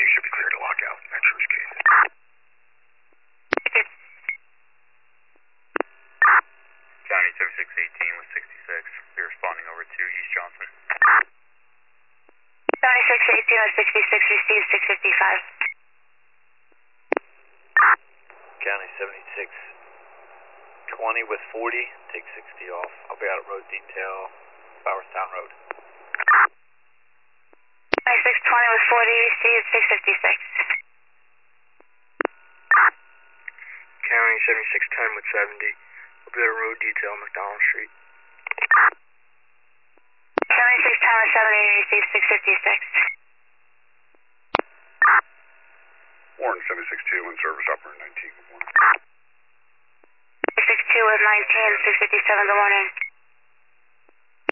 should be clear to lock out. Metro's case. County 7618 with 66. We're responding over to East Johnson. County 618 with 66, received 655. County 7620 with 40, take 60 off. I'll be out at road detail, Bowerstown Road. County 620 with 40, received 656. County 7610 with 70. We'll be at a road detail, McDonald Street. County 610 with 70, received 656. Warren 762 in service, operator 19. Good morning. 62 with 19, 657, good morning.